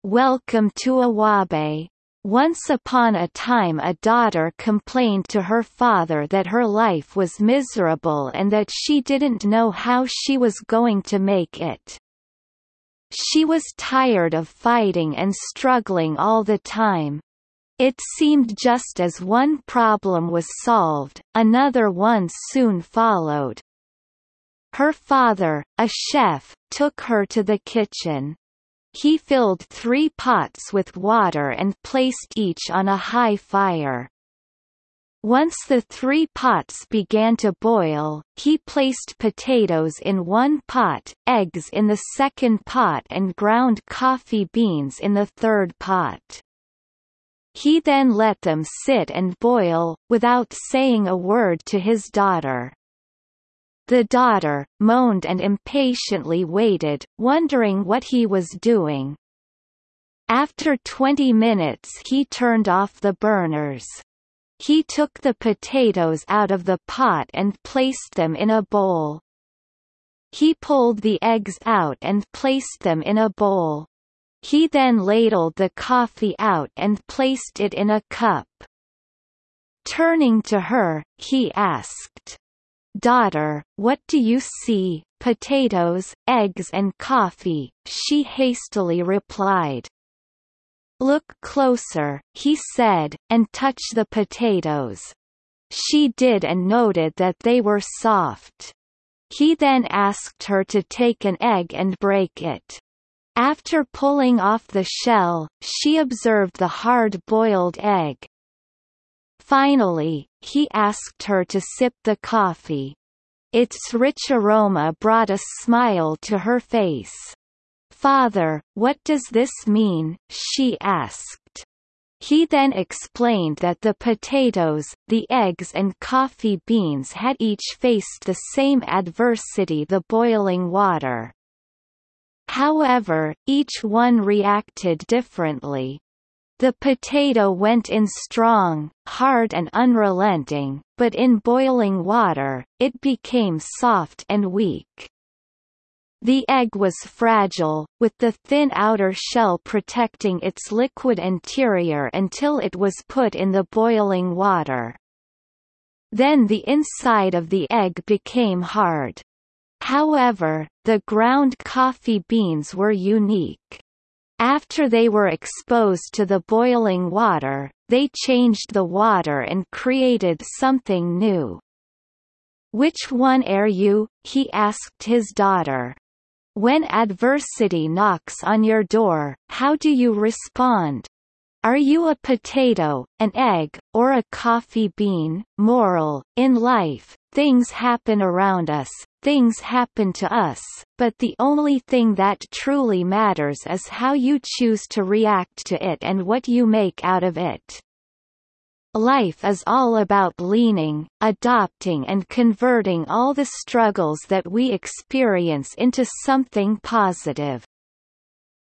Welcome to Awabe. Once upon a time a daughter complained to her father that her life was miserable and that she didn't know how she was going to make it. She was tired of fighting and struggling all the time. It seemed just as one problem was solved, another one soon followed. Her father, a chef, took her to the kitchen. He filled 3 pots with water and placed each on a high fire. Once the 3 pots began to boil, he placed potatoes in one pot, eggs in the second pot and ground coffee beans in the third pot. He then let them sit and boil, without saying a word to his daughter. The daughter moaned and impatiently waited, wondering what he was doing. After 20 minutes he turned off the burners. He took the potatoes out of the pot and placed them in a bowl. He pulled the eggs out and placed them in a bowl. He then ladled the coffee out and placed it in a cup. Turning to her, he asked, "Daughter, what do you see?" "Potatoes, eggs and coffee," she hastily replied. "Look closer," he said, "and touch the potatoes." She did and noted that they were soft. He then asked her to take an egg and break it. After pulling off the shell, she observed the hard-boiled egg. Finally, he asked her to sip the coffee. Its rich aroma brought a smile to her face. "Father, what does this mean?" she asked. He then explained that the potatoes, the eggs and coffee beans had each faced the same adversity, the boiling water. However, each one reacted differently. The potato went in strong, hard and unrelenting, but in boiling water, it became soft and weak. The egg was fragile, with the thin outer shell protecting its liquid interior until it was put in the boiling water. Then the inside of the egg became hard. However, the ground coffee beans were unique. After they were exposed to the boiling water, they changed the water and created something new. "Which one are you?" he asked his daughter. "When adversity knocks on your door, how do you respond? Are you a potato, an egg, or a coffee bean?" Moral: in life, things happen around us, things happen to us, but the only thing that truly matters is how you choose to react to it and what you make out of it. Life is all about leaning, adopting and converting all the struggles that we experience into something positive.